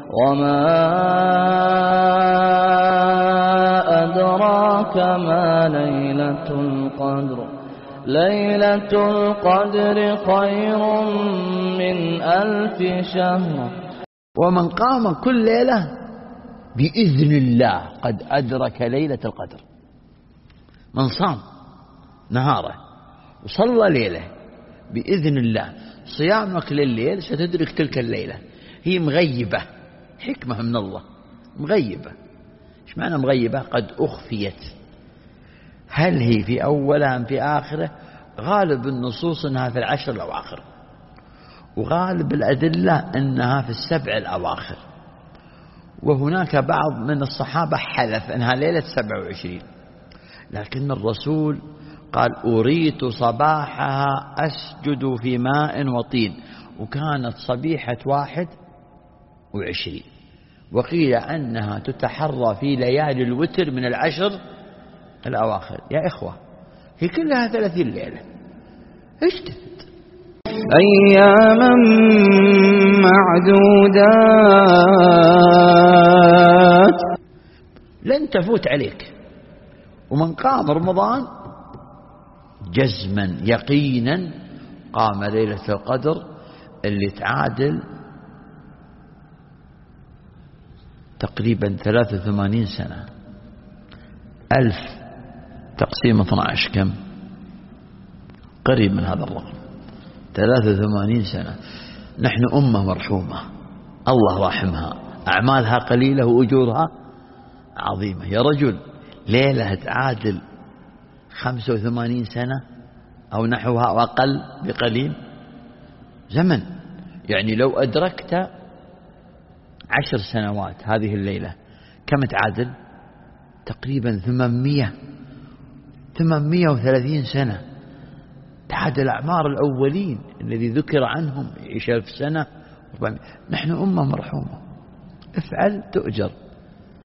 وما أدراك ما ليلة القدر ليلة القدر خير من 1000 شهر. ومن قام كل ليلة بإذن الله قد أدرك ليلة القدر. من صام نهاره وصلى ليلة بإذن الله، صيامك لليل ستدرك تلك الليلة. هي مغيبة، حكمة من الله، مغيبة. إيش معنى مغيبة؟ قد أخفيت. هل هي في أولها أم في آخره؟ غالب النصوص أنها في 10 الأواخر، وغالب الأدلة أنها في 7 الأواخر، وهناك بعض من الصحابة حلف أنها ليلة 27، لكن الرسول قال أريت صباحها أسجد في ماء وطين، وكانت صبيحة 21، وقيل أنها تتحرى في ليالي الوتر من 10 الأواخر. يا إخوة هي كلها 30 ليلة، اجتهد. أياما معدودات لن تفوت عليك. ومن قام رمضان جزما يقينا قام ليلة القدر اللي تعادل تقريبا 83 سنة. 1000 تقسيم 12 كم؟ قريب من هذا الرقم، 83 سنة. نحن أمة مرحومة، الله رحمها، أعمالها قليلة وأجورها عظيمة. يا رجل ليلة تعادل 85 سنة أو نحوها أو أقل بقليل زمن. يعني لو أدركت 10 سنوات هذه الليلة كم تعادل؟ تقريبا 830 سنة. تعادل أعمار الأولين الذي ذكر عنهم يعيش 1000 سنة. نحن أمة مرحومة، افعل تؤجر.